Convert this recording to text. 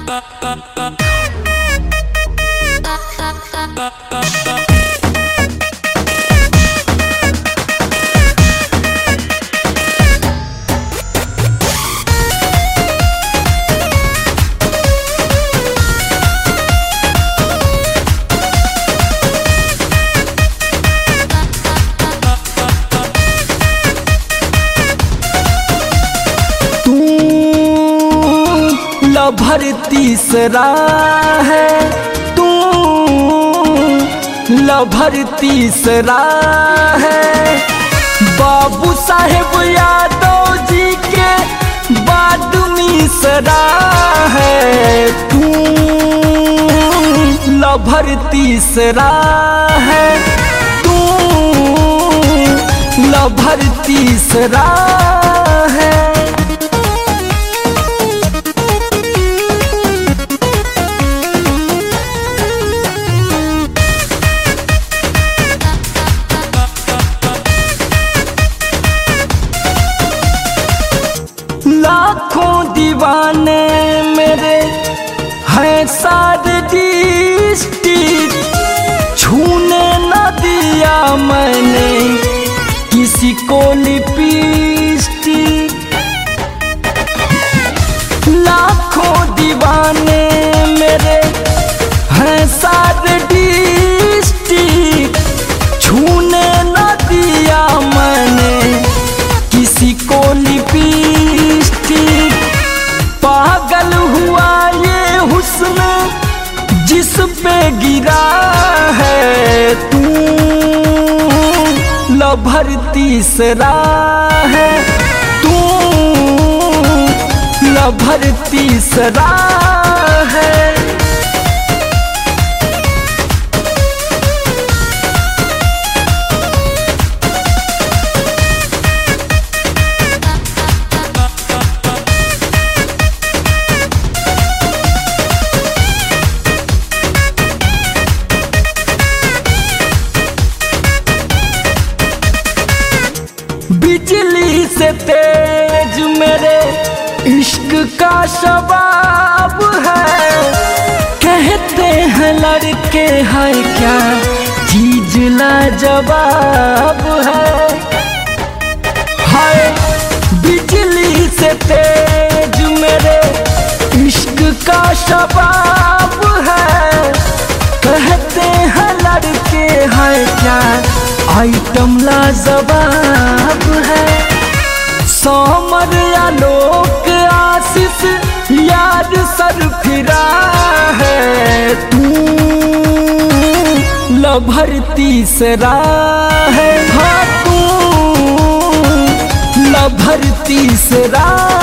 Lover तीसरा है तू, लभर तीसरा है। बाबू साहेब यादव जी के बाद मिसरा है तू, लभर तीसरा है तू, लभर तीसरा है। लाखों दीवाने मेरे हैं सारे डिस्ट्रिक्ट, छूने न दिया मैंने किसी को लिपस्टिक। लाखों दीवाने मेरे हैं सारे डिस्ट्रिक्ट, छूने न दिया मैंने किसी को लिपस्टिक। पागल हुआ ये हुस्न जिस पे गिरा है तू, लभर तीसरा है तू, लभर तीसरा है। बिजली से तेज मेरे इश्क का शबाब है, कहते हैं लड़के हैं क्या चीज लाजवाब है। हाय बिजली से तेज मेरे इश्क का शबाब है, कहते हैं लड़के हैं क्या आइटम लाजवाब है। सोमर आलोक आशीष यार सर फिरा है तू, लभर तीसरा है हाँ तू, लभर तीसरा।